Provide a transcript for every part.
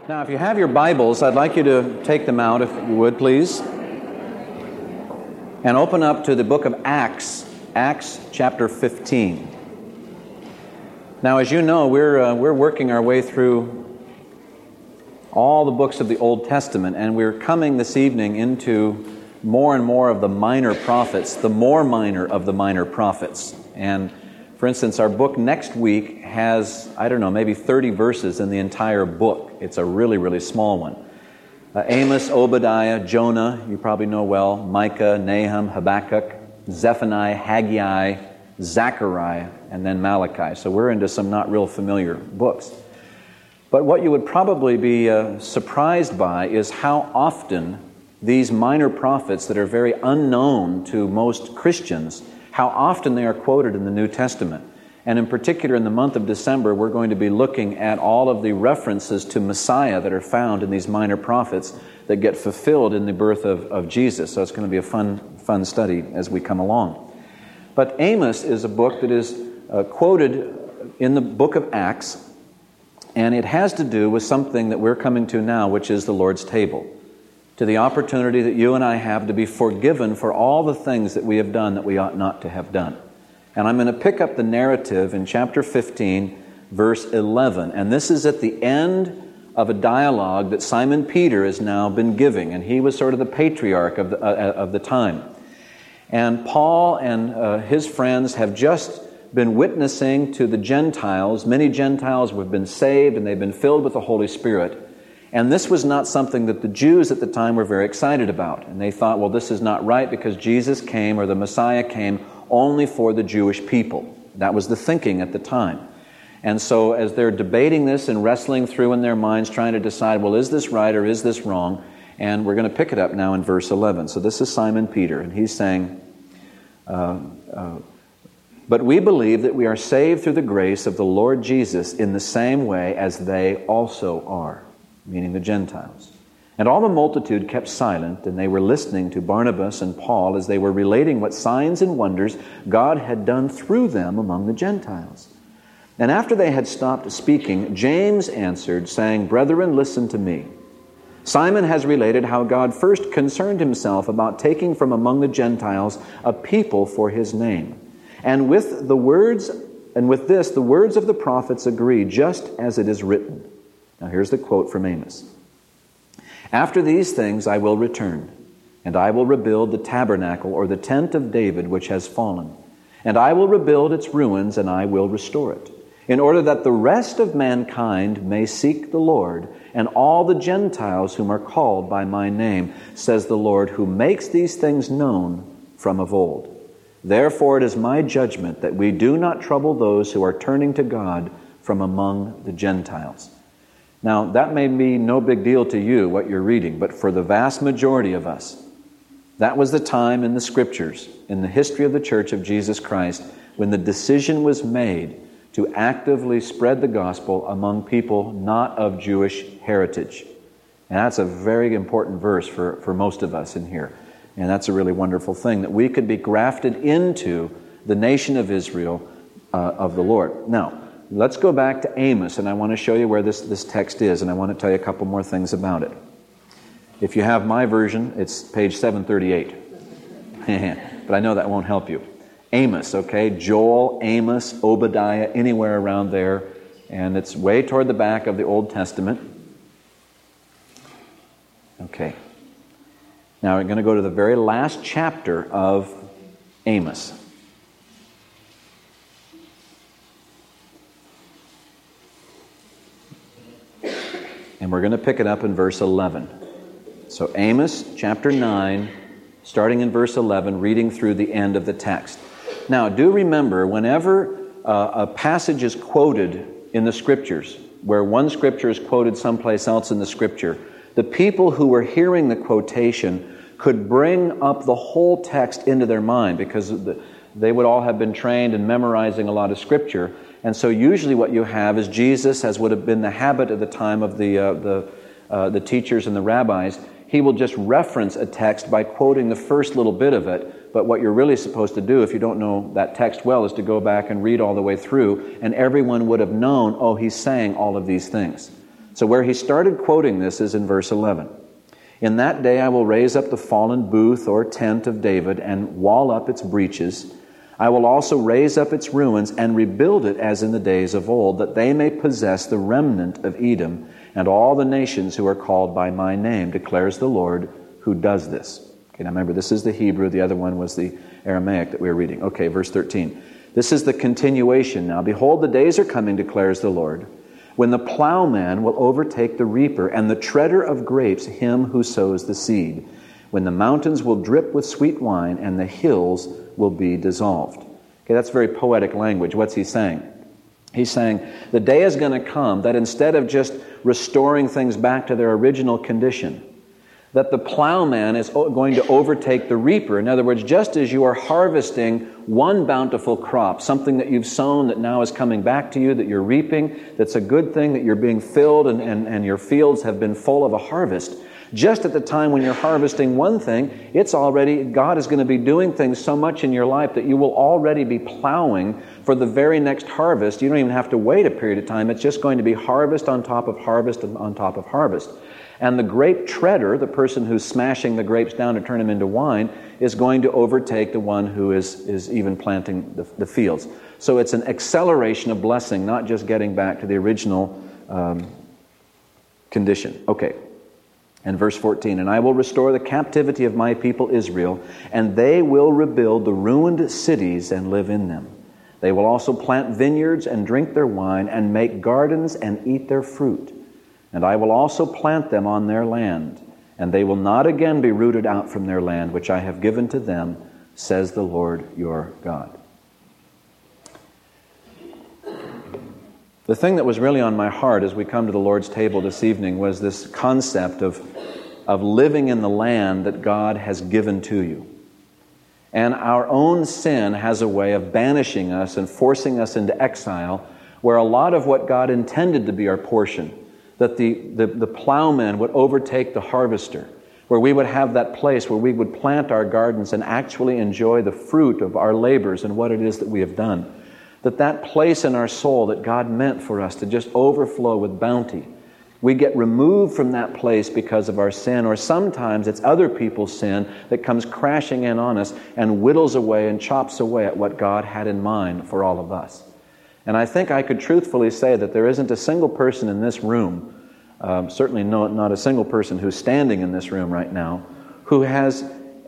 Now, if you have your Bibles, I'd like you to take them out, if you would, please, and open up to the book of Acts, Acts chapter 15. Now, as you know, we're working our way through all the books of the Old Testament, and we're coming this evening into more and more of the minor prophets, the more minor of the minor prophets. And for instance, our book next week has, maybe 30 verses in the entire book. It's a really, really small one. Amos, Obadiah, Jonah, you probably know well, Micah, Nahum, Habakkuk, Zephaniah, Haggai, Zechariah, and then Malachi. So we're into some not real familiar books. But what you would probably be surprised by is how often these minor prophets that are very unknown to most Christians, how often they are quoted in the New Testament. And in particular, in the month of December, we're going to be looking at all of the references to Messiah that are found in these minor prophets that get fulfilled in the birth of Jesus. So it's going to be a fun study as we come along. But Amos is a book that is quoted in the book of Acts, and it has to do with something that we're coming to now, which is the Lord's table. To the opportunity that you and I have to be forgiven for all the things that we have done that we ought not to have done. And I'm going to pick up the narrative in chapter 15, verse 11. And this is at the end of a dialogue that Simon Peter has now been giving. And he was sort of the patriarch of the time. And Paul and his friends have just been witnessing to the Gentiles. Many Gentiles have been saved and they've been filled with the Holy Spirit. And this was not something that the Jews at the time were very excited about. And they thought, well, this is not right because Jesus came, or the Messiah came, only for the Jewish people. That was the thinking at the time. And so as they're debating this and wrestling through in their minds, trying to decide, well, is this right or is this wrong? And we're going to pick it up now in verse 11. So this is Simon Peter, and he's saying, but we believe that we are saved through the grace of the Lord Jesus in the same way as they also are. Meaning the Gentiles. And all the multitude kept silent, and they were listening to Barnabas and Paul as they were relating what signs and wonders God had done through them among the Gentiles. And after they had stopped speaking, James answered, saying, Brethren, listen to me. Simon has related how God first concerned himself about taking from among the Gentiles a people for his name. And with this, the words of the prophets agree, just as it is written. Now here's the quote from Amos. After these things I will return, and I will rebuild the tabernacle or the tent of David which has fallen. And I will rebuild its ruins, and I will restore it, in order that the rest of mankind may seek the Lord, and all the Gentiles whom are called by my name, says the Lord, who makes these things known from of old. Therefore it is my judgment that we do not trouble those who are turning to God from among the Gentiles. Now, that may be no big deal to you, what you're reading, but for the vast majority of us, that was the time in the Scriptures, in the history of the Church of Jesus Christ, when the decision was made to actively spread the gospel among people not of Jewish heritage. And that's a very important verse for most of us in here. And that's a really wonderful thing, that we could be grafted into the nation of Israel of the Lord. Now, let's go back to Amos, and I want to show you where this text is, and I want to tell you a couple more things about it. If you have my version, it's page 738. But I know that won't help you. Amos, okay? Joel, Amos, Obadiah, anywhere around there. And it's way toward the back of the Old Testament. Okay. Now we're going to go to the very last chapter of Amos. And we're going to pick it up in verse 11. So Amos chapter 9, starting in verse 11, reading through the end of the text. Now, do remember, whenever a passage is quoted in the Scriptures, where one Scripture is quoted someplace else in the Scripture, the people who were hearing the quotation could bring up the whole text into their mind, because they would all have been trained in memorizing a lot of Scripture. And so usually what you have is Jesus, as would have been the habit at the time of the teachers and the rabbis, he will just reference a text by quoting the first little bit of it. But what you're really supposed to do, if you don't know that text well, is to go back and read all the way through, and everyone would have known, oh, he's saying all of these things. So where he started quoting this is in verse 11. In that day I will raise up the fallen booth or tent of David and wall up its breaches. I will also raise up its ruins and rebuild it as in the days of old, that they may possess the remnant of Edom and all the nations who are called by my name, declares the Lord who does this. Okay, now remember, this is the Hebrew. The other one was the Aramaic that we were reading. Okay, verse 13. This is the continuation now. Behold, the days are coming, declares the Lord, when the plowman will overtake the reaper, and the treader of grapes him who sows the seed, when the mountains will drip with sweet wine, and the hills will be dissolved. Okay, that's very poetic language. What's he saying? He's saying the day is going to come that instead of just restoring things back to their original condition, that the plowman is going to overtake the reaper. In other words, just as you are harvesting one bountiful crop, something that you've sown that now is coming back to you, that you're reaping, that's a good thing, that you're being filled and your fields have been full of a harvest. Just at the time when you're harvesting one thing, God is going to be doing things so much in your life that you will already be plowing for the very next harvest. You don't even have to wait a period of time. It's just going to be harvest on top of harvest and on top of harvest. And the grape treader, the person who's smashing the grapes down to turn them into wine, is going to overtake the one who is even planting the fields. So it's an acceleration of blessing, not just getting back to the original condition. Okay. And verse 14, and I will restore the captivity of my people Israel, and they will rebuild the ruined cities and live in them. They will also plant vineyards and drink their wine, and make gardens and eat their fruit. And I will also plant them on their land, and they will not again be rooted out from their land, which I have given to them, says the Lord your God. The thing that was really on my heart as we come to the Lord's table this evening was this concept of living in the land that God has given to you. And our own sin has a way of banishing us and forcing us into exile, where a lot of what God intended to be our portion, that the plowman would overtake the harvester, where we would have that place where we would plant our gardens and actually enjoy the fruit of our labors and what it is that we have done. That place in our soul that God meant for us to just overflow with bounty, we get removed from that place because of our sin, or sometimes it's other people's sin that comes crashing in on us and whittles away and chops away at what God had in mind for all of us. And I think I could truthfully say that there isn't a single person in this room, certainly not a single person who's standing in this room right now, who is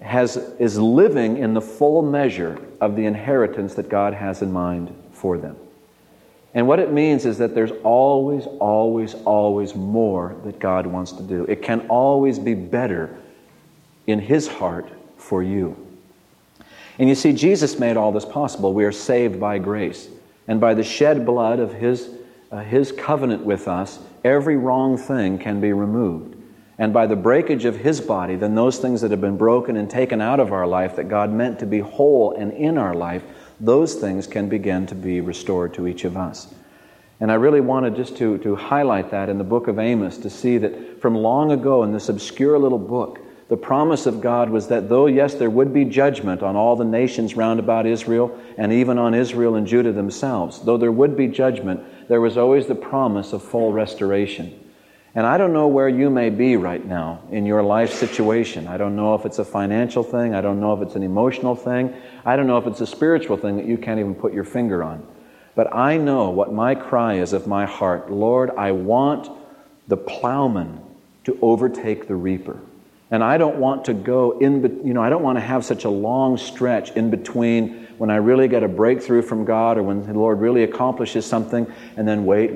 living in the full measure of the inheritance that God has in mind for them. And what it means is that there's always, always, always more that God wants to do. It can always be better in His heart for you. And you see, Jesus made all this possible. We are saved by grace. And by the shed blood of His covenant with us, every wrong thing can be removed. And by the breakage of His body, then those things that have been broken and taken out of our life that God meant to be whole and in our life, those things can begin to be restored to each of us. And I really wanted just to highlight that in the book of Amos, to see that from long ago in this obscure little book, the promise of God was that though, yes, there would be judgment on all the nations round about Israel, and even on Israel and Judah themselves, though there would be judgment, there was always the promise of full restoration. And I don't know where you may be right now in your life situation. I don't know if it's a financial thing. I don't know if it's an emotional thing. I don't know if it's a spiritual thing that you can't even put your finger on. But I know what my cry is of my heart. Lord, I want the plowman to overtake the reaper. And I don't want to go I don't want to have such a long stretch in between when I really get a breakthrough from God, or when the Lord really accomplishes something, and then wait,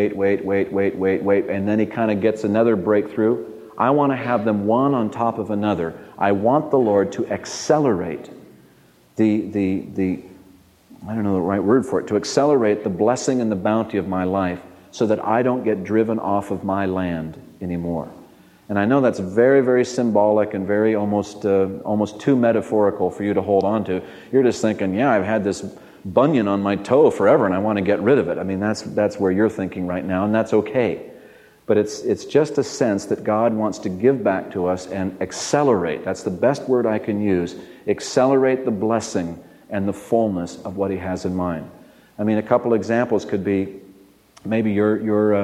and then He kind of gets another breakthrough. I want to have them one on top of another. I want the Lord to accelerate I don't know the right word for it, to accelerate the blessing and the bounty of my life so that I don't get driven off of my land anymore. And I know that's very, very symbolic and very almost too metaphorical for you to hold on to. You're just thinking, yeah, I've had this bunion on my toe forever and I want to get rid of it. I mean, that's where you're thinking right now, and that's okay. But it's just a sense that God wants to give back to us and accelerate. That's the best word I can use. Accelerate the blessing and the fullness of what He has in mind. I mean, a couple examples could be maybe you're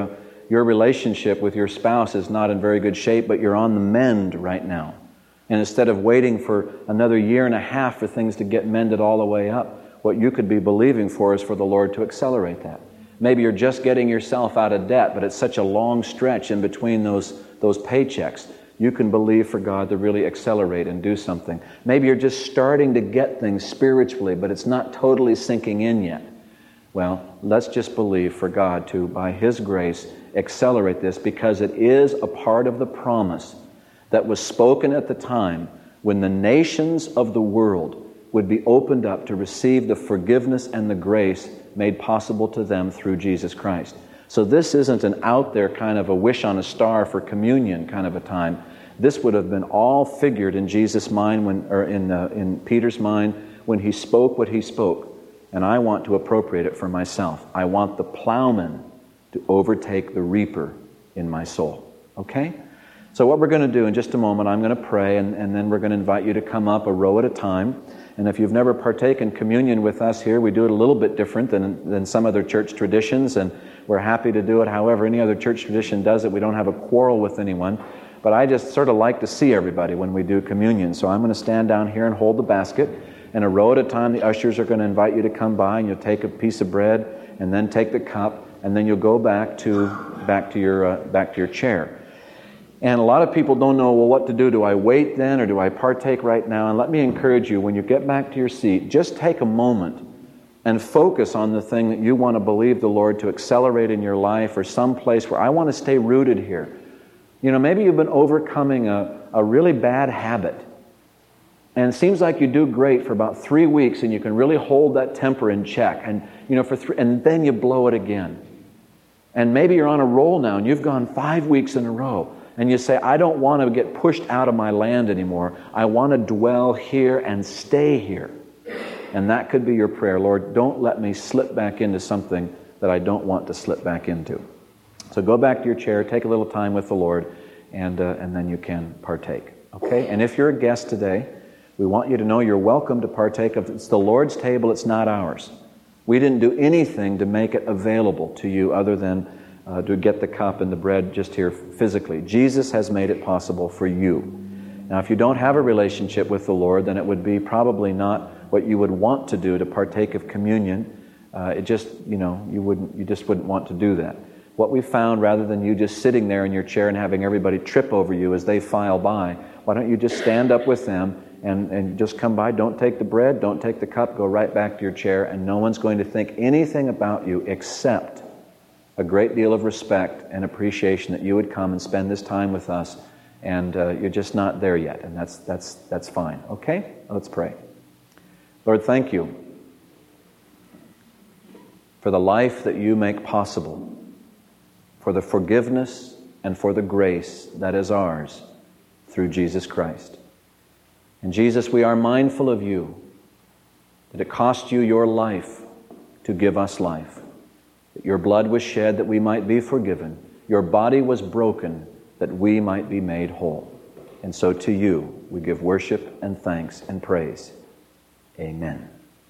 your relationship with your spouse is not in very good shape, but you're on the mend right now. And instead of waiting for another year and a half for things to get mended all the way up, what you could be believing for is for the Lord to accelerate that. Maybe you're just getting yourself out of debt, but it's such a long stretch in between those paychecks. You can believe for God to really accelerate and do something. Maybe you're just starting to get things spiritually, but it's not totally sinking in yet. Well, let's just believe for God to, by His grace, accelerate this, because it is a part of the promise that was spoken at the time when the nations of the world would be opened up to receive the forgiveness and the grace made possible to them through Jesus Christ. So this isn't an out there kind of a wish on a star for communion kind of a time. This would have been all figured in Jesus' mind, in Peter's mind, when he spoke what he spoke. And I want to appropriate it for myself. I want the plowman to overtake the reaper in my soul. Okay? So what we're going to do in just a moment, I'm going to pray, and then we're going to invite you to come up a row at a time. And if you've never partaken communion with us here, we do it a little bit different than some other church traditions, and we're happy to do it however any other church tradition does it. We don't have a quarrel with anyone, but I just sort of like to see everybody when we do communion. So I'm going to stand down here and hold the basket, and a row at a time the ushers are going to invite you to come by, and you'll take a piece of bread and then take the cup, and then you'll go back to your chair. And a lot of people don't know, well, what to do. Do I wait then, or do I partake right now? And let me encourage you, when you get back to your seat, just take a moment and focus on the thing that you want to believe the Lord to accelerate in your life, or some place where I want to stay rooted here. You know, maybe you've been overcoming a really bad habit, and it seems like you do great for about 3 weeks, and you can really hold that temper in check, and and then you blow it again. And maybe you're on a roll now, and you've gone 5 weeks in a row. And you say, I don't want to get pushed out of my land anymore. I want to dwell here and stay here. And that could be your prayer. Lord, don't let me slip back into something that I don't want to slip back into. So go back to your chair, take a little time with the Lord, and then you can partake. Okay? And if you're a guest today, we want you to know you're welcome to partake of. It's the Lord's table, it's not ours. We didn't do anything to make it available to you other than to get the cup and the bread just here physically. Jesus has made it possible for you. Now, if you don't have a relationship with the Lord, then it would be probably not what you would want to do to partake of communion. You just wouldn't want to do that. What we found, rather than you just sitting there in your chair and having everybody trip over you as they file by, why don't you just stand up with them and just come by? Don't take the bread, don't take the cup, go right back to your chair, and no one's going to think anything about you except a great deal of respect and appreciation that you would come and spend this time with us, and you're just not there yet, and that's fine. Okay? Let's pray. Lord, thank you for the life that you make possible, for the forgiveness and for the grace that is ours through Jesus Christ. And Jesus, we are mindful of you, that it cost you your life to give us life. That your blood was shed that we might be forgiven. Your body was broken that we might be made whole. And so to you we give worship and thanks and praise. Amen.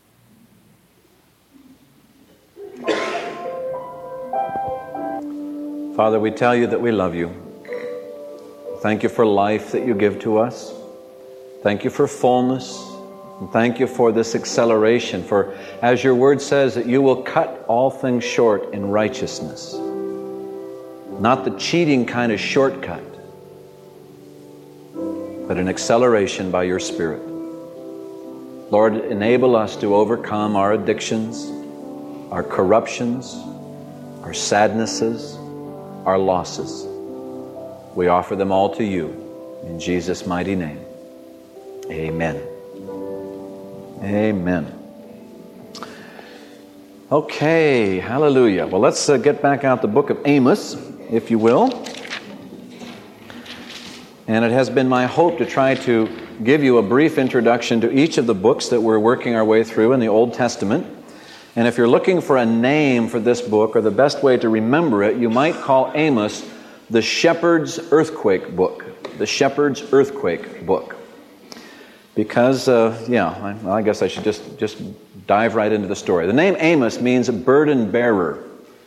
Father, we tell you that we love you. Thank you for life that you give to us. Thank you for fullness. And thank you for this acceleration, for as your word says, that you will cut all things short in righteousness. Not the cheating kind of shortcut, but an acceleration by your Spirit. Lord, enable us to overcome our addictions, our corruptions, our sadnesses, our losses. We offer them all to you in Jesus' mighty name. Amen. Amen. Okay, hallelujah. Well, let's get back out the book of Amos, if you will. And it has been my hope to try to give you a brief introduction to each of the books that we're working our way through in the Old Testament. And if you're looking for a name for this book, or the best way to remember it, you might call Amos the Shepherd's Earthquake Book. The Shepherd's Earthquake Book. Because, I guess I should just dive right into the story. The name Amos means burden bearer.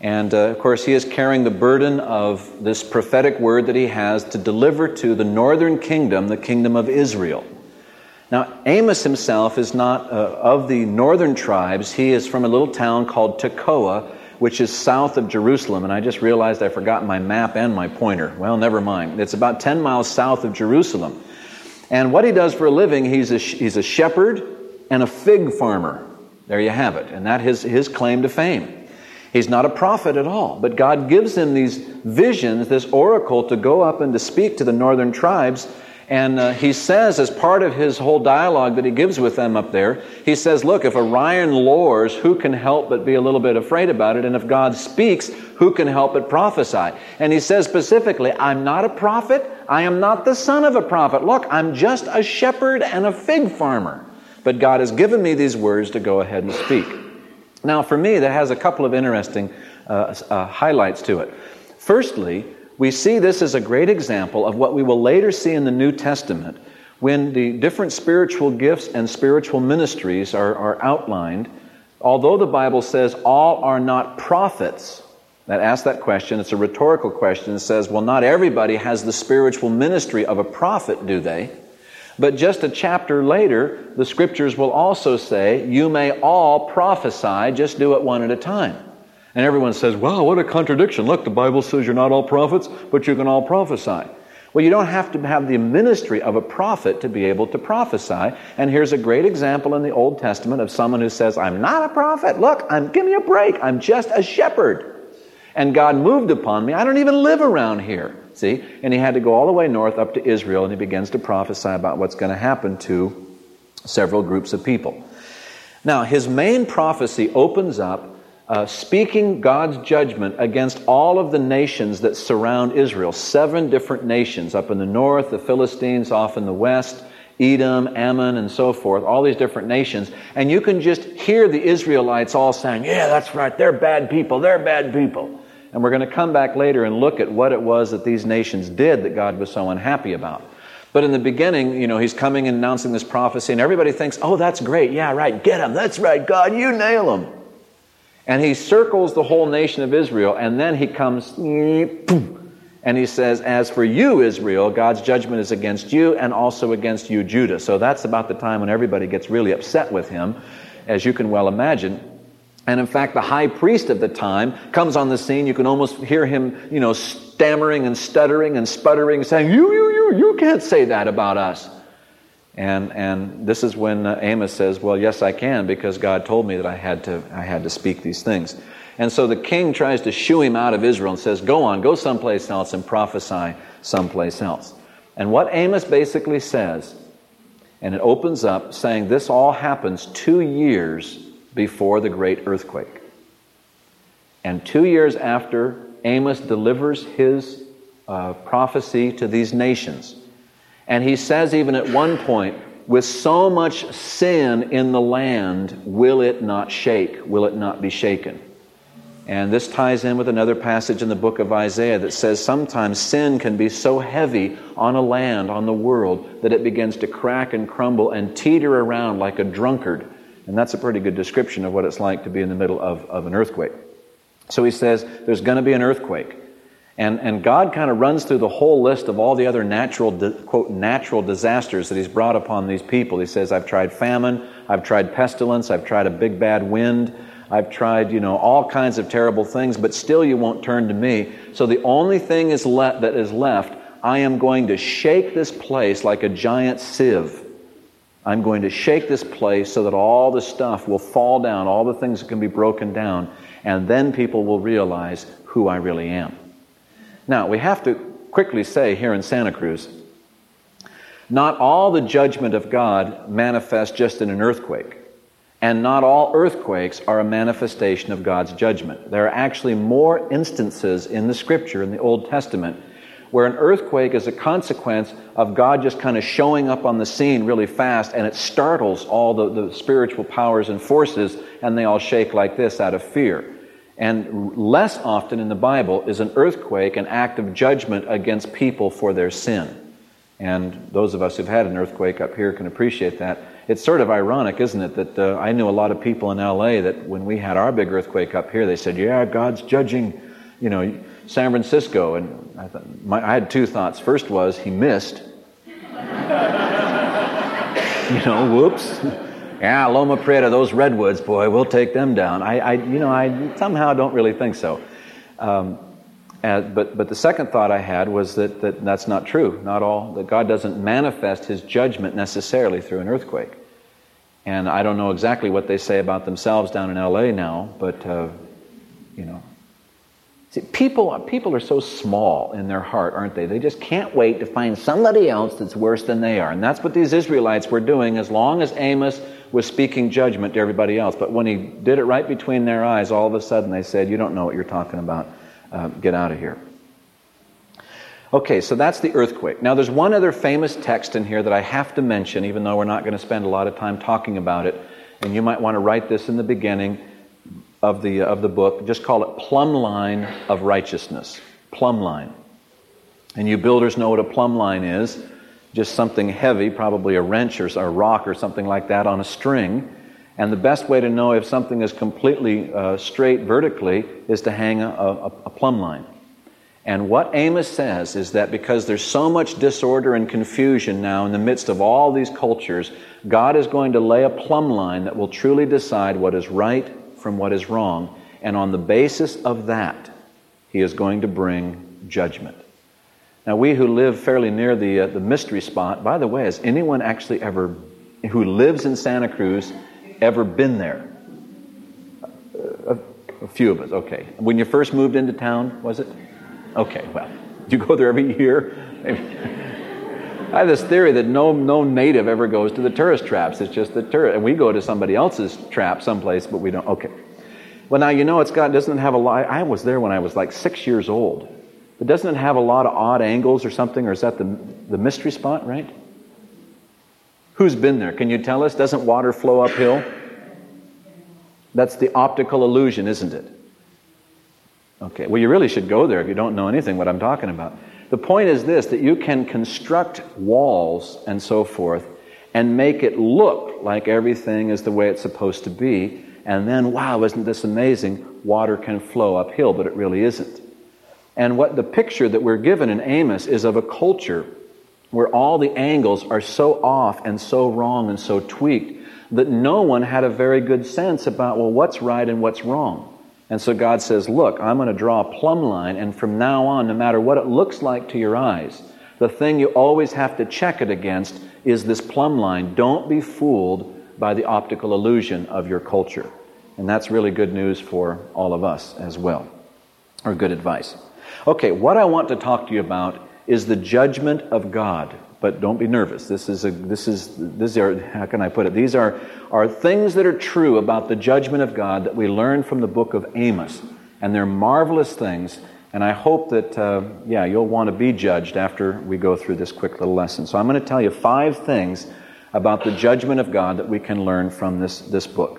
And of course, he is carrying the burden of this prophetic word that he has to deliver to the northern kingdom, the kingdom of Israel. Now, Amos himself is not of the northern tribes. He is from a little town called Tekoa, which is south of Jerusalem. And I just realized I forgot my map and my pointer. Well, never mind. It's about 10 miles south of Jerusalem. And what he does for a living, he's a shepherd and a fig farmer. There you have it. And that is his claim to fame. He's not a prophet at all, but God gives him these visions, this oracle, to go up and to speak to the northern tribes. And he says, as part of his whole dialogue that he gives with them up there, he says, look, if Orion lures, who can help but be a little bit afraid about it? And if God speaks, who can help but prophesy? And he says specifically, I'm not a prophet. I am not the son of a prophet. Look, I'm just a shepherd and a fig farmer. But God has given me these words to go ahead and speak. Now, for me, that has a couple of interesting highlights to it. Firstly, we see this as a great example of what we will later see in the New Testament when the different spiritual gifts and spiritual ministries are outlined. Although the Bible says all are not prophets, that asks that question, it's a rhetorical question. It says, well, not everybody has the spiritual ministry of a prophet, do they? But just a chapter later, the Scriptures will also say, you may all prophesy, just do it one at a time. And everyone says, wow, what a contradiction. Look, the Bible says you're not all prophets, but you can all prophesy. Well, you don't have to have the ministry of a prophet to be able to prophesy. And here's a great example in the Old Testament of someone who says, I'm not a prophet. Look, give me a break. I'm just a shepherd. And God moved upon me. I don't even live around here. See? And he had to go all the way north up to Israel, and he begins to prophesy about what's going to happen to several groups of people. Now, his main prophecy opens up speaking God's judgment against all of the nations that surround Israel. 7 different nations up in the north, the Philistines off in the west, Edom, Ammon, and so forth, all these different nations. And you can just hear the Israelites all saying, yeah, that's right, they're bad people, they're bad people. And we're going to come back later and look at what it was that these nations did that God was so unhappy about. But in the beginning, he's coming and announcing this prophecy, and everybody thinks, oh, that's great, yeah, right, get him, that's right, God, you nail him. And he circles the whole nation of Israel, and then he comes, and he says, as for you, Israel, God's judgment is against you and also against you, Judah. So that's about the time when everybody gets really upset with him, as you can well imagine. And in fact, the high priest of the time comes on the scene. You can almost hear him, stammering and stuttering and sputtering, saying, you can't say that about us. And this is when Amos says, well, yes, I can, because God told me that I had to speak these things. And so the king tries to shoo him out of Israel and says, go someplace else and prophesy someplace else. And what Amos basically says, and it opens up saying this all happens 2 years before the great earthquake. And 2 years after Amos delivers his prophecy to these nations. And he says even at one point, with so much sin in the land, will it not shake? Will it not be shaken? And this ties in with another passage in the book of Isaiah that says sometimes sin can be so heavy on a land, on the world, that it begins to crack and crumble and teeter around like a drunkard. And that's a pretty good description of what it's like to be in the middle of an earthquake. So he says there's going to be an earthquake. And God kind of runs through the whole list of all the other quote, natural disasters that he's brought upon these people. He says, I've tried famine, I've tried pestilence, I've tried a big bad wind, I've tried, all kinds of terrible things, but still you won't turn to me. So the only thing that is left, I am going to shake this place like a giant sieve. I'm going to shake this place so that all the stuff will fall down, all the things that can be broken down, and then people will realize who I really am. Now, we have to quickly say here in Santa Cruz, not all the judgment of God manifests just in an earthquake. And not all earthquakes are a manifestation of God's judgment. There are actually more instances in the Scripture, in the Old Testament, where an earthquake is a consequence of God just kind of showing up on the scene really fast, and it startles all the spiritual powers and forces, and they all shake like this out of fear. And less often in the Bible is an earthquake an act of judgment against people for their sin. And those of us who've had an earthquake up here can appreciate that. It's sort of ironic, isn't it, that I knew a lot of people in L.A. that when we had our big earthquake up here, they said, yeah, God's judging, San Francisco. And I had two thoughts. First was, he missed. Whoops. Yeah, Loma Prieta, those redwoods, boy, we'll take them down. I somehow don't really think so. But the second thought I had was that that's not true. That God doesn't manifest His judgment necessarily through an earthquake. And I don't know exactly what they say about themselves down in L.A. now, but see, people are so small in their heart, aren't they? They just can't wait to find somebody else that's worse than they are. And that's what these Israelites were doing as long as Amos was speaking judgment to everybody else. But when he did it right between their eyes, all of a sudden they said, you don't know what you're talking about. Get out of here. Okay, so that's the earthquake. Now there's one other famous text in here that I have to mention, even though we're not going to spend a lot of time talking about it. And you might want to write this in the beginning of the book. Just call it plumb line of righteousness. Plumb line. And you builders know what a plumb line is. Just something heavy, probably a wrench or a rock or something like that on a string. And the best way to know if something is completely straight vertically is to hang a plumb line. And what Amos says is that because there's so much disorder and confusion now in the midst of all these cultures, God is going to lay a plumb line that will truly decide what is right from what is wrong. And on the basis of that, He is going to bring judgment. Now, we who live fairly near the mystery spot, by the way, has anyone actually ever, who lives in Santa Cruz, ever been there? A few of us, okay. When you first moved into town, was it? Okay, well, do you go there every year? I have this theory that no native ever goes to the tourist traps. It's just the tourist, and we go to somebody else's trap someplace, but we don't. Okay. Well, now it's doesn't have a lot. I was there when I was like 6 years old. But doesn't it have a lot of odd angles or something? Or is that the mystery spot, right? Who's been there? Can you tell us? Doesn't water flow uphill? That's the optical illusion, isn't it? Okay, well, you really should go there if you don't know anything what I'm talking about. The point is this, that you can construct walls and so forth and make it look like everything is the way it's supposed to be, and then, wow, isn't this amazing? Water can flow uphill, but it really isn't. And what the picture that we're given in Amos is of a culture where all the angles are so off and so wrong and so tweaked that no one had a very good sense about, well, what's right and what's wrong. And so God says, look, I'm going to draw a plumb line, and from now on, no matter what it looks like to your eyes, the thing you always have to check it against is this plumb line. Don't be fooled by the optical illusion of your culture. And that's really good news for all of us as well, or good advice. Okay, what I want to talk to you about is the judgment of God. But don't be nervous. These are, how can I put it? These are things that are true about the judgment of God that we learn from the book of Amos. And they're marvelous things. And I hope that, you'll want to be judged after we go through this quick little lesson. So I'm going to tell you 5 things about the judgment of God that we can learn from this book.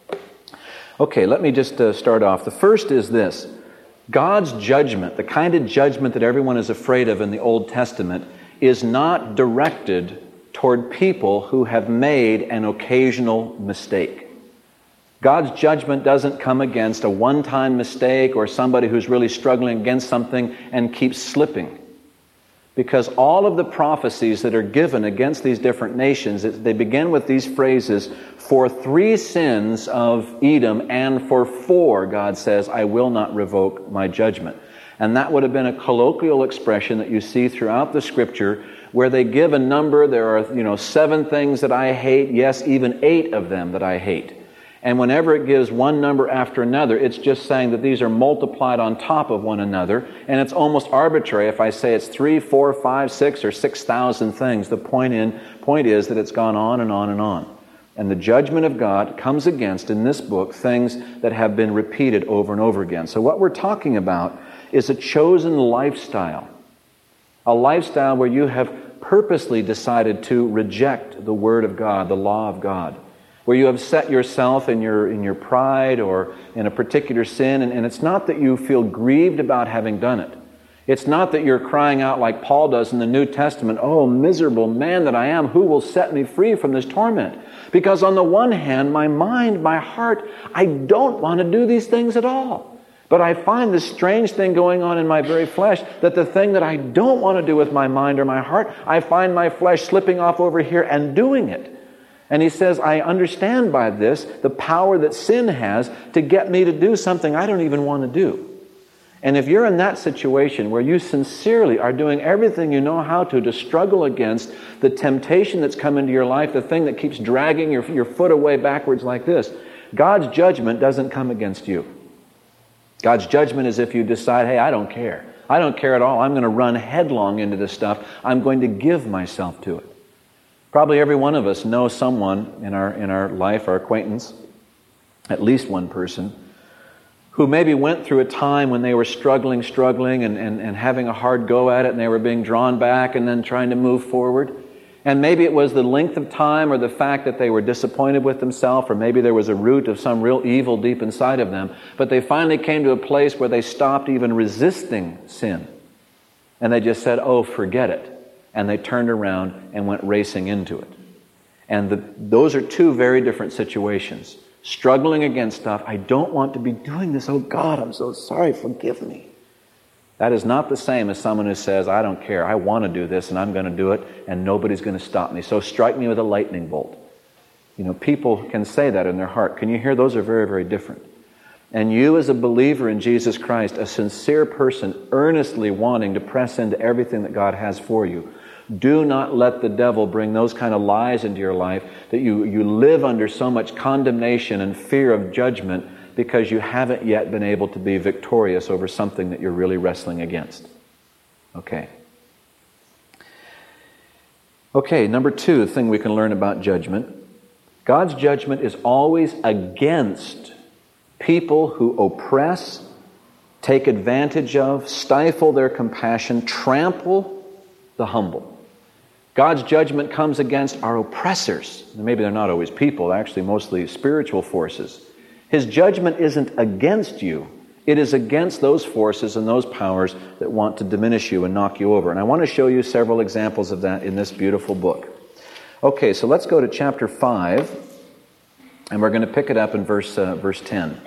Okay, let me just start off. The first is this. God's judgment, the kind of judgment that everyone is afraid of in the Old Testament, is not directed toward people who have made an occasional mistake. God's judgment doesn't come against a one-time mistake or somebody who's really struggling against something and keeps slipping. Because all of the prophecies that are given against these different nations, they begin with these phrases, for 3 sins of Edom and for 4, God says, I will not revoke my judgment. And that would have been a colloquial expression that you see throughout the Scripture where they give a number. There are, 7 things that I hate. Yes, even 8 of them that I hate. And whenever it gives one number after another, it's just saying that these are multiplied on top of one another. And it's almost arbitrary if I say it's 3, 4, 5, 6, or 6,000 things. The point is that it's gone on and on and on. And the judgment of God comes against, in this book, things that have been repeated over and over again. So what we're talking about is a chosen lifestyle. A lifestyle where you have purposely decided to reject the Word of God, the law of God. Where you have set yourself in your pride or in a particular sin, and it's not that you feel grieved about having done it. It's not that you're crying out like Paul does in the New Testament, "Oh, miserable man that I am, who will set me free from this torment?" Because on the one hand, my mind, my heart, I don't want to do these things at all. But I find this strange thing going on in my very flesh, that the thing that I don't want to do with my mind or my heart, I find my flesh slipping off over here and doing it. And he says, I understand by this the power that sin has to get me to do something I don't even want to do. And if you're in that situation where you sincerely are doing everything you know how to struggle against the temptation that's come into your life, the thing that keeps dragging your foot away backwards like this, God's judgment doesn't come against you. God's judgment is if you decide, hey, I don't care. I don't care at all. I'm going to run headlong into this stuff. I'm going to give myself to it. Probably every one of us knows someone in our life, our acquaintance, at least one person, who maybe went through a time when they were struggling and having a hard go at it, and they were being drawn back and then trying to move forward. And maybe it was the length of time or the fact that they were disappointed with themselves, or maybe there was a root of some real evil deep inside of them. But they finally came to a place where they stopped even resisting sin. And they just said, oh, forget it. And they turned around and went racing into it. And those are two very different situations. Struggling against stuff, I don't want to be doing this. Oh God, I'm so sorry, forgive me. That is not the same as someone who says, I don't care, I want to do this and I'm going to do it and nobody's going to stop me. So strike me with a lightning bolt. You know, people can say that in their heart. Can you hear? Those are very, very different. And you as a believer in Jesus Christ, a sincere person, earnestly wanting to press into everything that God has for you, do not let the devil bring those kind of lies into your life that you live under so much condemnation and fear of judgment because you haven't yet been able to be victorious over something that you're really wrestling against. Okay. Okay, number two, the thing we can learn about judgment. God's judgment is always against people who oppress, take advantage of, stifle their compassion, trample the humble. God's judgment comes against our oppressors. Maybe they're not always people, they're actually mostly spiritual forces. His judgment isn't against you. It is against those forces and those powers that want to diminish you and knock you over. And I want to show you several examples of that in this beautiful book. Okay, so let's go to chapter 5, and we're going to pick it up in verse 10.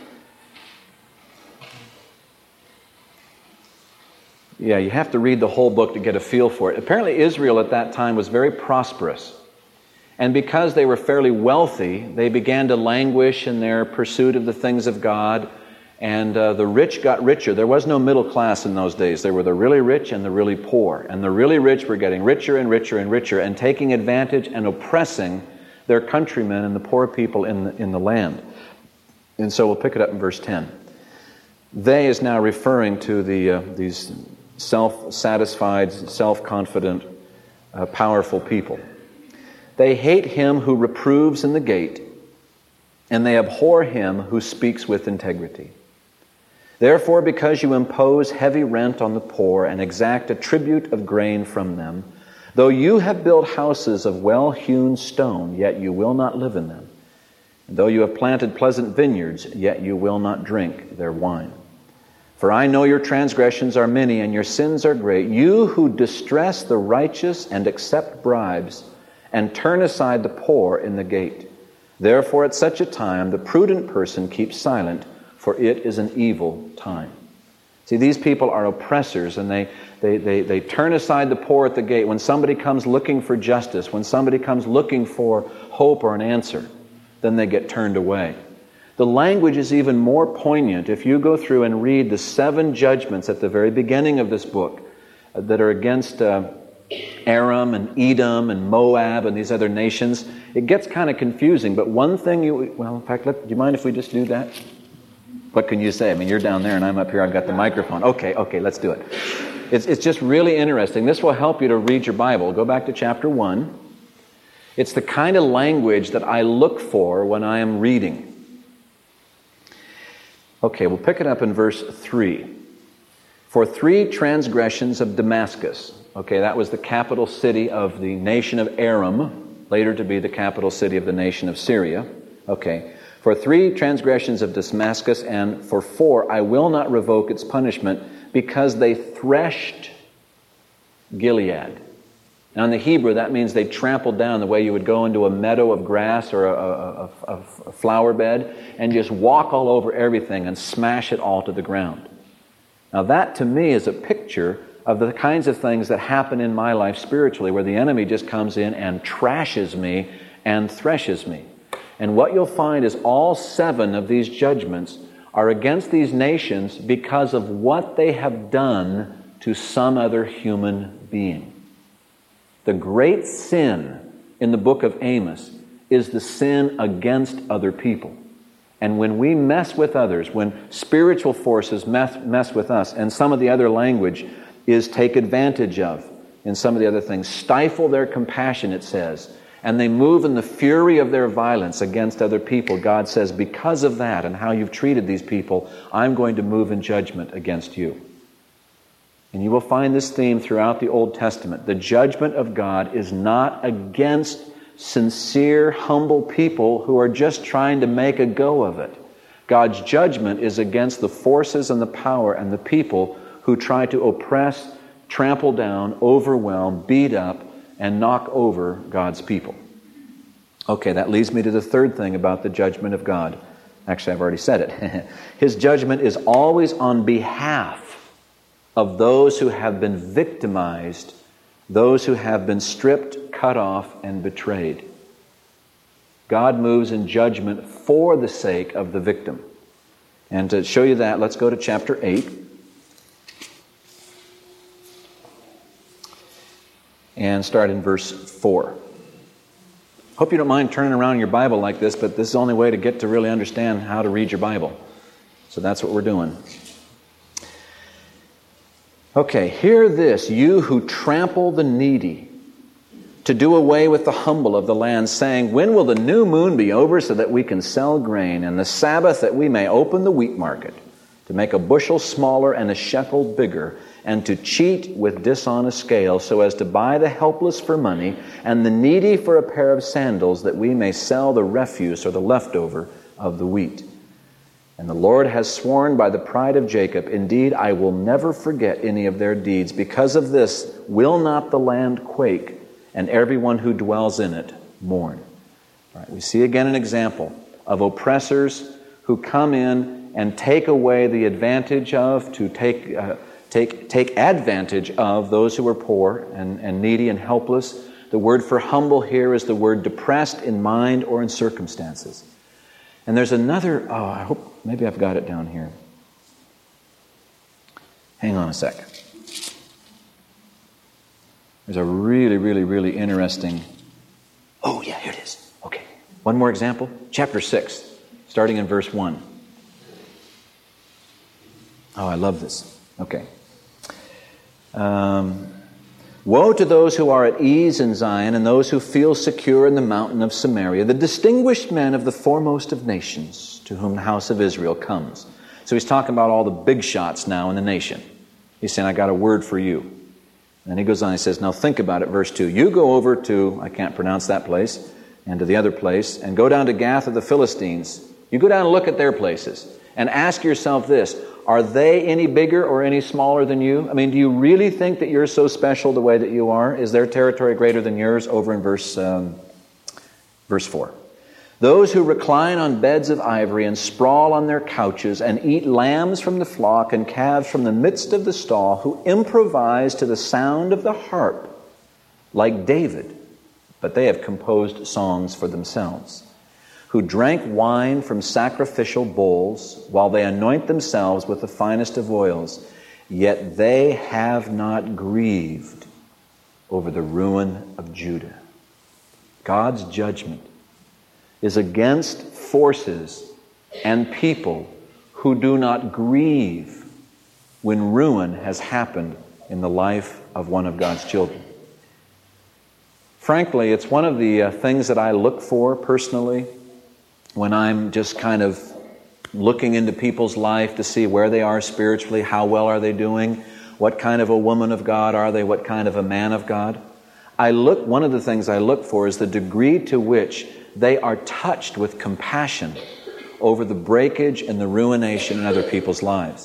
Yeah, you have to read the whole book to get a feel for it. Apparently Israel at that time was very prosperous. And because they were fairly wealthy, they began to languish in their pursuit of the things of God. And the rich got richer. There was no middle class in those days. There were the really rich and the really poor. And the really rich were getting richer and richer and richer and taking advantage and oppressing their countrymen and the poor people in the land. And so we'll pick it up in verse 10. They is now referring to these self-satisfied, self-confident, powerful people. They hate him who reproves in the gate, and they abhor him who speaks with integrity. Therefore, because you impose heavy rent on the poor and exact a tribute of grain from them, though you have built houses of well-hewn stone, yet you will not live in them. And though you have planted pleasant vineyards, yet you will not drink their wine. For I know your transgressions are many and your sins are great. You who distress the righteous and accept bribes and turn aside the poor in the gate. Therefore at such a time the prudent person keeps silent, for it is an evil time. See, these people are oppressors, and they turn aside the poor at the gate. When somebody comes looking for justice, when somebody comes looking for hope or an answer, then they get turned away. The language is even more poignant if you go through and read the 7 judgments at the very beginning of this book that are against Aram and Edom and Moab and these other nations. It gets kind of confusing, but one thing in fact, do you mind if we just do that? What can you say? I mean, you're down there and I'm up here, I've got the microphone. Okay, let's do it. It's just really interesting. This will help you to read your Bible. Go back to chapter 1. It's the kind of language that I look for when I am reading. Okay, we'll pick it up in verse 3. For 3 transgressions of Damascus. Okay, that was the capital city of the nation of Aram, later to be the capital city of the nation of Syria. Okay, for 3 transgressions of Damascus, and for 4 I will not revoke its punishment, because they threshed Gilead. Now in the Hebrew, that means they trampled down the way you would go into a meadow of grass or a flower bed and just walk all over everything and smash it all to the ground. Now that to me is a picture of the kinds of things that happen in my life spiritually, where the enemy just comes in and trashes me and threshes me. And what you'll find is all 7 of these judgments are against these nations because of what they have done to some other human being. The great sin in the book of Amos is the sin against other people. And when we mess with others, when spiritual forces mess with us, and some of the other language is take advantage of, and some of the other things, stifle their compassion, it says, and they move in the fury of their violence against other people, God says, because of that and how you've treated these people, I'm going to move in judgment against you. And you will find this theme throughout the Old Testament. The judgment of God is not against sincere, humble people who are just trying to make a go of it. God's judgment is against the forces and the power and the people who try to oppress, trample down, overwhelm, beat up, and knock over God's people. Okay, that leads me to the third thing about the judgment of God. Actually, I've already said it. His judgment is always on behalf of those who have been victimized, those who have been stripped, cut off, and betrayed. God moves in judgment for the sake of the victim. And to show you that, let's go to chapter 8. And start in verse 4. Hope you don't mind turning around your Bible like this, but this is the only way to get to really understand how to read your Bible. So that's what we're doing. Okay, hear this, you who trample the needy, to do away with the humble of the land, saying, when will the new moon be over so that we can sell grain, and the Sabbath that we may open the wheat market, to make a bushel smaller and a shekel bigger, and to cheat with dishonest scale, so as to buy the helpless for money, and the needy for a pair of sandals, that we may sell the refuse or the leftover of the wheat. And the Lord has sworn by the pride of Jacob, indeed, I will never forget any of their deeds. Because of this, will not the land quake, and everyone who dwells in it mourn. All right, we see again an example of oppressors who come in and take away the advantage of, to take advantage of those who are poor and needy and helpless. The word for humble here is the word depressed in mind or in circumstances. And there's another, I hope, maybe I've got it down here. Hang on a second. There's a really, really, really interesting, oh yeah, here it is. Okay, one more example. Chapter 6, starting in verse 1. Oh, I love this. Okay. Woe to those who are at ease in Zion and those who feel secure in the mountain of Samaria, the distinguished men of the foremost of nations, to whom the house of Israel comes. So he's talking about all the big shots now in the nation. He's saying, I got a word for you. And he goes on, he says, now think about it, verse 2. You go over to, I can't pronounce that place, and to the other place, and go down to Gath of the Philistines. You go down and look at their places, and ask yourself this, are they any bigger or any smaller than you? I mean, do you really think that you're so special the way that you are? Is their territory greater than yours? Over in verse 4. Those who recline on beds of ivory and sprawl on their couches and eat lambs from the flock and calves from the midst of the stall, who improvise to the sound of the harp like David, but they have composed songs for themselves. Who drank wine from sacrificial bowls, while they anoint themselves with the finest of oils, yet they have not grieved over the ruin of Judah. God's judgment is against forces and people who do not grieve when ruin has happened in the life of one of God's children. Frankly, it's one of the things that I look for personally when I'm just kind of looking into people's life to see where they are spiritually, how well are they doing, what kind of a woman of God are they, what kind of a man of God. One of the things I look for is the degree to which they are touched with compassion over the breakage and the ruination in other people's lives.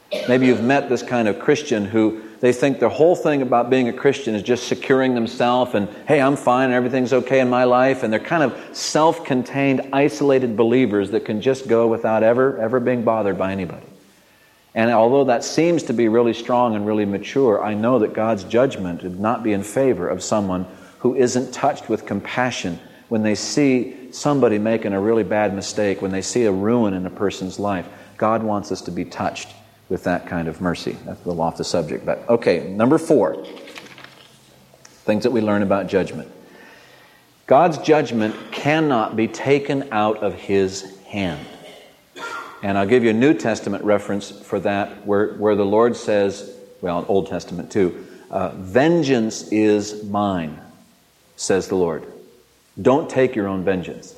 Maybe you've met this kind of Christian who they think the whole thing about being a Christian is just securing themselves and, hey, I'm fine and everything's okay in my life. And they're kind of self-contained, isolated believers that can just go without ever being bothered by anybody. And although that seems to be really strong and really mature, I know that God's judgment would not be in favor of someone who isn't touched with compassion when they see somebody making a really bad mistake, when they see a ruin in a person's life. God wants us to be touched with that kind of mercy. That's a little off the subject. But okay, number 4. Things that we learn about judgment. God's judgment cannot be taken out of His hand. And I'll give you a New Testament reference for that, where the Lord says, well, Old Testament too, vengeance is mine, says the Lord. Don't take your own vengeance.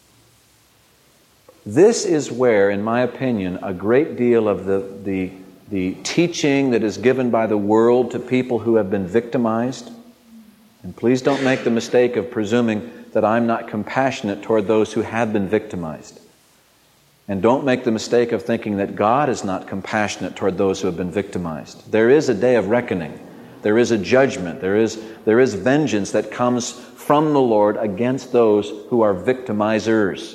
This is where, in my opinion, a great deal of the teaching that is given by the world to people who have been victimized, and please don't make the mistake of presuming that I'm not compassionate toward those who have been victimized. And don't make the mistake of thinking that God is not compassionate toward those who have been victimized. There is a day of reckoning. There is a judgment. There is vengeance that comes from the Lord against those who are victimizers.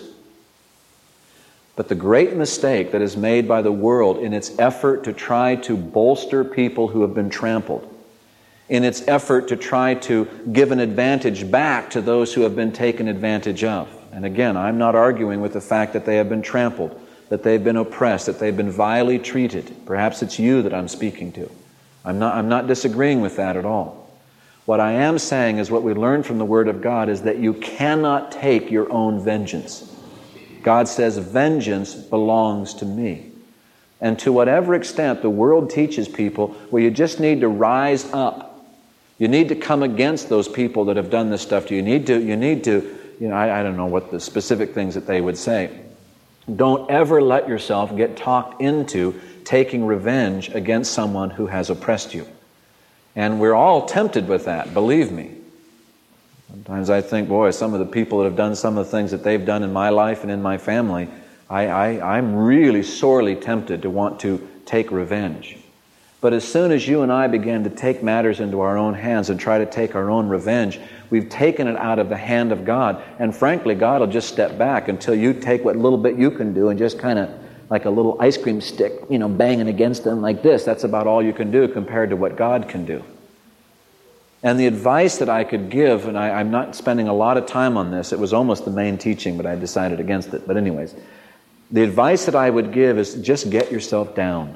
But the great mistake that is made by the world in its effort to try to bolster people who have been trampled, in its effort to try to give an advantage back to those who have been taken advantage of. And again, I'm not arguing with the fact that they have been trampled, that they've been oppressed, that they've been vilely treated. Perhaps it's you that I'm speaking to. I'm not disagreeing with that at all. What I am saying is what we learn from the Word of God is that you cannot take your own vengeance. God says, vengeance belongs to me. And to whatever extent the world teaches people, well, you just need to rise up. You need to come against those people that have done this stuff to you. You need to, I don't know what the specific things that they would say. Don't ever let yourself get talked into taking revenge against someone who has oppressed you. And we're all tempted with that, believe me. Sometimes I think, boy, some of the people that have done some of the things that they've done in my life and in my family, I'm really sorely tempted to want to take revenge. But as soon as you and I begin to take matters into our own hands and try to take our own revenge, we've taken it out of the hand of God. And frankly, God will just step back until you take what little bit you can do and just kind of like a little ice cream stick, banging against them like this. That's about all you can do compared to what God can do. And the advice that I could give, and I'm not spending a lot of time on this, it was almost the main teaching, but I decided against it. But anyways, the advice that I would give is just get yourself down.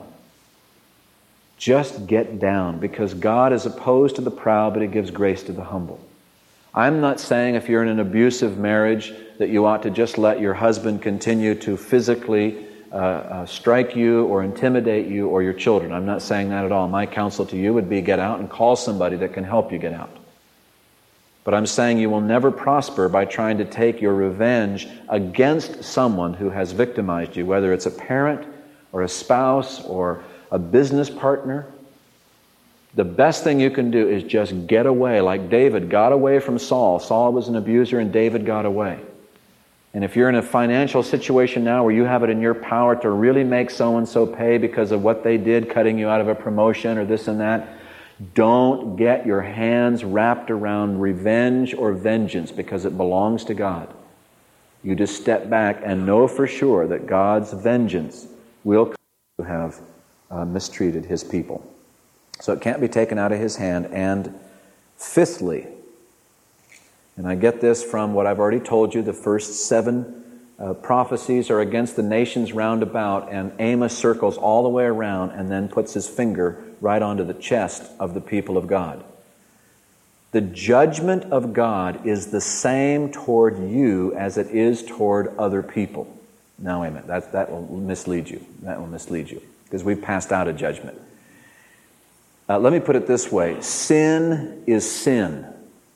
Just get down, because God is opposed to the proud, but He gives grace to the humble. I'm not saying if you're in an abusive marriage that you ought to just let your husband continue to physically strike you or intimidate you or your children. I'm not saying that at all. My counsel to you would be get out and call somebody that can help you get out. But I'm saying you will never prosper by trying to take your revenge against someone who has victimized you, whether it's a parent or a spouse or a business partner. The best thing you can do is just get away, like David got away from Saul. Saul was an abuser and David got away. And if you're in a financial situation now where you have it in your power to really make so-and-so pay because of what they did, cutting you out of a promotion or this and that, don't get your hands wrapped around revenge or vengeance, because it belongs to God. You just step back and know for sure that God's vengeance will come to have mistreated His people. So it can't be taken out of His hand. And fifthly, and I get this from what I've already told you, the first 7 prophecies are against the nations round about, and Amos circles all the way around and then puts his finger right onto the chest of the people of God. The judgment of God is the same toward you as it is toward other people. Now, wait a minute, that will mislead you. That will mislead you, because we've passed out a judgment. Let me put it this way. Sin is sin.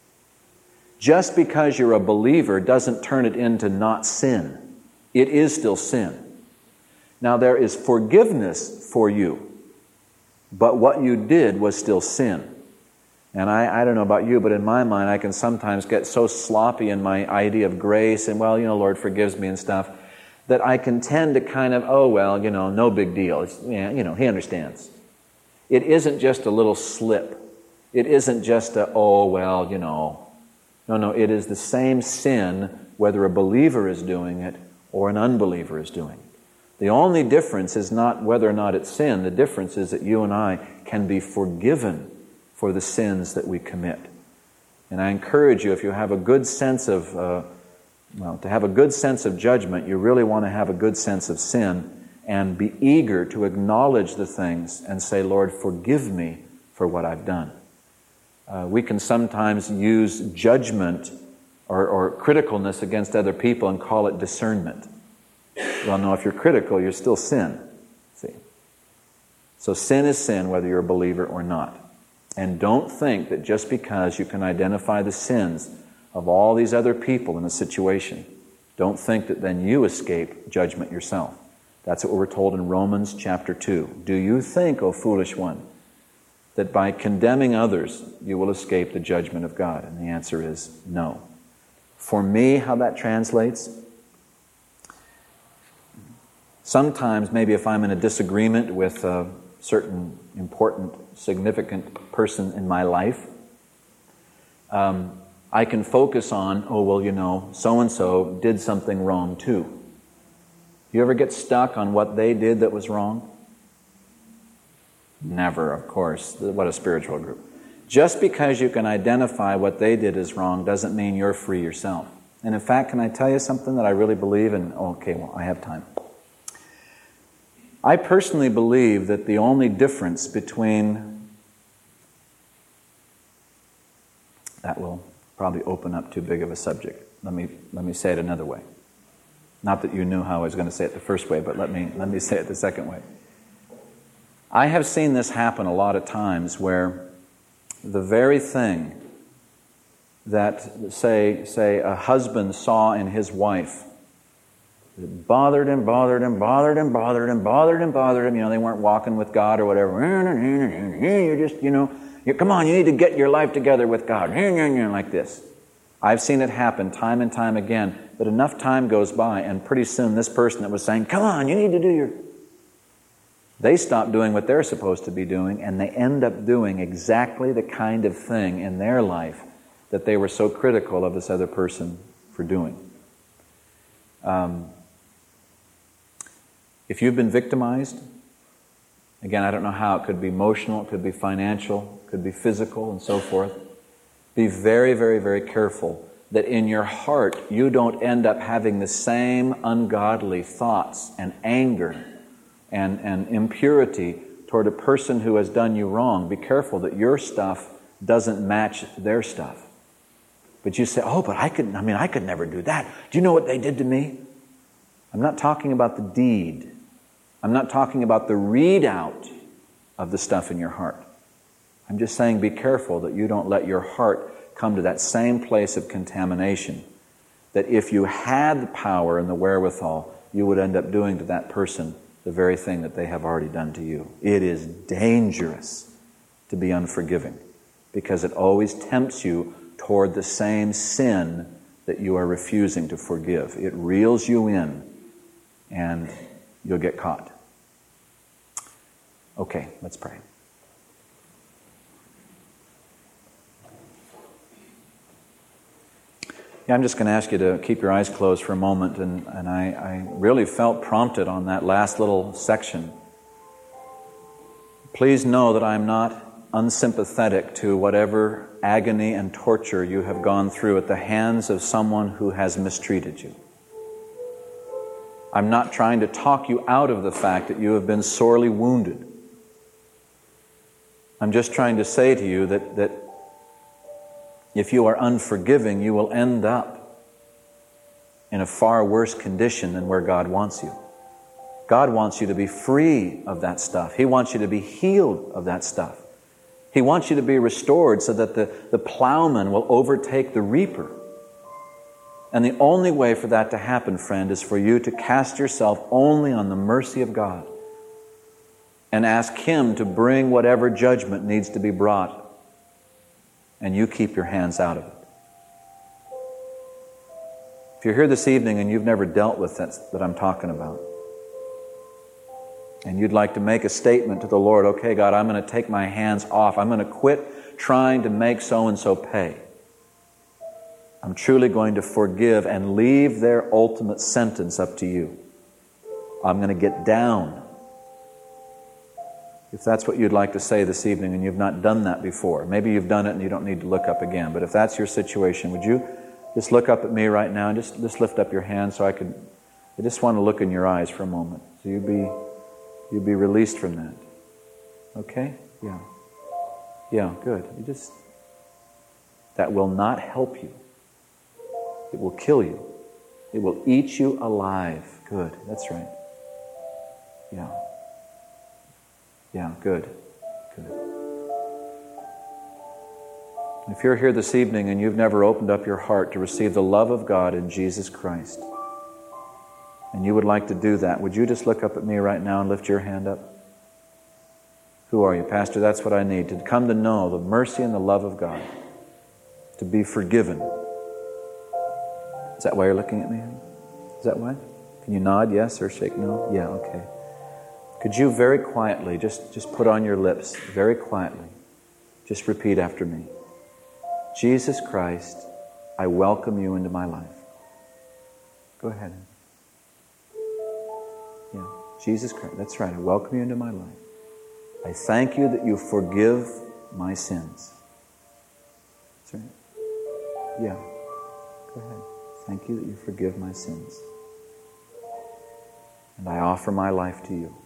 Just because you're a believer doesn't turn it into not sin. It is still sin. Now, there is forgiveness for you, but what you did was still sin. And I don't know about you, but in my mind, I can sometimes get so sloppy in my idea of grace and, Lord forgives me and stuff, that I can tend to kind of, oh, well, no big deal. He understands. It isn't just a little slip. It isn't just a, oh, well, No, it is the same sin whether a believer is doing it or an unbeliever is doing it. The only difference is not whether or not it's sin. The difference is that you and I can be forgiven for the sins that we commit. And I encourage you, if you have a good sense of, to have a good sense of judgment, you really want to have a good sense of sin and be eager to acknowledge the things and say, Lord, forgive me for what I've done. We can sometimes use judgment or criticalness against other people and call it discernment. Well, no, if you're critical, you're still sin. See? So sin is sin whether you're a believer or not. And don't think that just because you can identify the sins of all these other people in a situation, don't think that then you escape judgment yourself. That's what we're told in Romans chapter 2. Do you think, O foolish one, that by condemning others you will escape the judgment of God? And the answer is no. For me, how that translates, sometimes maybe if I'm in a disagreement with a certain important, significant person in my life, I can focus on, oh, well, so-and-so did something wrong too. You ever get stuck on what they did that was wrong? Never, of course. What a spiritual group. Just because you can identify what they did as wrong doesn't mean you're free yourself. And in fact, can I tell you something that I really believe in? Okay, well, I have time. I personally believe that the only difference between... That will probably open up too big of a subject. Let me say it another way. Not that you knew how I was going to say it the first way, but let me say it the second way. I have seen this happen a lot of times where the very thing that, say a husband saw in his wife, it bothered him. They weren't walking with God or whatever. You're just, come on, you need to get your life together with God. Like this. I've seen it happen time and time again, but enough time goes by and pretty soon this person that was saying, come on, you need to do your... They stop doing what they're supposed to be doing, and they end up doing exactly the kind of thing in their life that they were so critical of this other person for doing. If you've been victimized, again, I don't know how, it could be emotional, it could be financial, it could be physical, and so forth. Be very, very, very careful that in your heart you don't end up having the same ungodly thoughts and anger and impurity toward a person who has done you wrong. Be careful that your stuff doesn't match their stuff. But you say, oh, but I could never do that. Do you know what they did to me? I'm not talking about the deed. I'm not talking about the readout of the stuff in your heart. I'm just saying be careful that you don't let your heart come to that same place of contamination, that if you had the power and the wherewithal, you would end up doing to that person the very thing that they have already done to you. It is dangerous to be unforgiving because it always tempts you toward the same sin that you are refusing to forgive. It reels you in and you'll get caught. Okay, let's pray. Yeah, I'm just going to ask you to keep your eyes closed for a moment, and I really felt prompted on that last little section. Please know that I'm not unsympathetic to whatever agony and torture you have gone through at the hands of someone who has mistreated you. I'm not trying to talk you out of the fact that you have been sorely wounded. I'm just trying to say to you that if you are unforgiving, you will end up in a far worse condition than where God wants you. God wants you to be free of that stuff. He wants you to be healed of that stuff. He wants you to be restored so that the plowman will overtake the reaper. And the only way for that to happen, friend, is for you to cast yourself only on the mercy of God and ask Him to bring whatever judgment needs to be brought, and you keep your hands out of it. If you're here this evening and you've never dealt with that I'm talking about, and you'd like to make a statement to the Lord, okay, God, I'm going to take my hands off. I'm going to quit trying to make so-and-so pay. I'm truly going to forgive and leave their ultimate sentence up to you. I'm going to get down. If that's what you'd like to say this evening and you've not done that before, maybe you've done it and you don't need to look up again, but if that's your situation, would you just look up at me right now and just lift up your hand so I just want to look in your eyes for a moment. So you'd be released from that. Okay? Yeah. Yeah, good. That will not help you. It will kill you. It will eat you alive. Good. That's right. Yeah. Yeah, good. Good. If you're here this evening and you've never opened up your heart to receive the love of God in Jesus Christ, and you would like to do that, would you just look up at me right now and lift your hand up? Who are you? Pastor, that's what I need. To come to know the mercy and the love of God. To be forgiven. Is that why you're looking at me? Is that why? Can you nod yes or shake no? Yeah, okay. Could you very quietly, just put on your lips, very quietly, just repeat after me. Jesus Christ, I welcome you into my life. Go ahead. Yeah, Jesus Christ, that's right, I welcome you into my life. I thank you that you forgive my sins. That's right. Yeah, go ahead. Thank you that you forgive my sins. And I offer my life to you.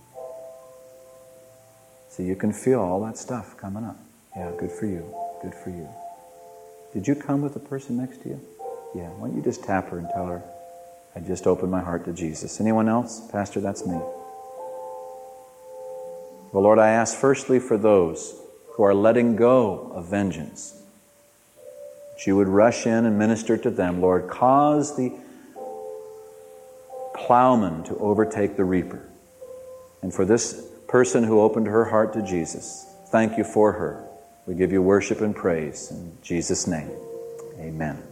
So you can feel all that stuff coming up. Yeah, good for you. Good for you. Did you come with the person next to you? Yeah, why don't you just tap her and tell her, I just opened my heart to Jesus. Anyone else? Pastor, that's me. Well, Lord, I ask firstly for those who are letting go of vengeance, that you would rush in and minister to them. Lord, cause the plowman to overtake the reaper. And for this person who opened her heart to Jesus, thank you for her. We give you worship and praise in Jesus' name. Amen.